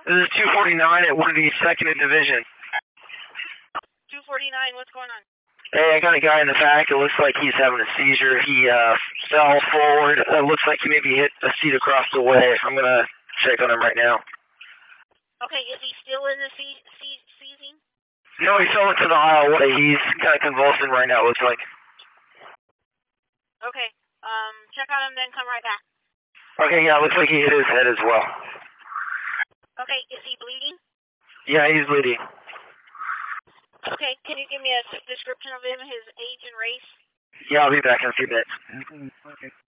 This is 249 at Woodie, 2nd Division. 249, what's going on? Hey, I got a guy in the back. It looks like he's having a seizure. He fell forward. It looks like he maybe hit a seat across the way. I'm going to check on him right now. Okay, is he still in the seizing? No, he fell into the aisle. He's kind of convulsing right now, it looks like. Okay, check on him, then come right back. Okay, yeah, it looks like he hit his head as well. Okay, is he bleeding? Yeah, he's bleeding. Okay, can you give me a description of him, his age and race? Yeah, I'll be back in a few minutes.